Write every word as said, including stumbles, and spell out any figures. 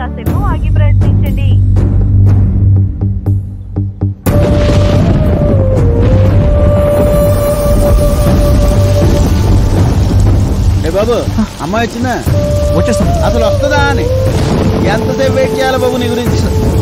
కాసేపు ఆగి ప్రయత్నించండి. బాబు అమ్మాయి వచ్చిందా? వచ్చేస్తాం. అసలు వస్తుందా అని ఎంతసేపు వెయిట్ చేయాలి బాబు నీ గురించి?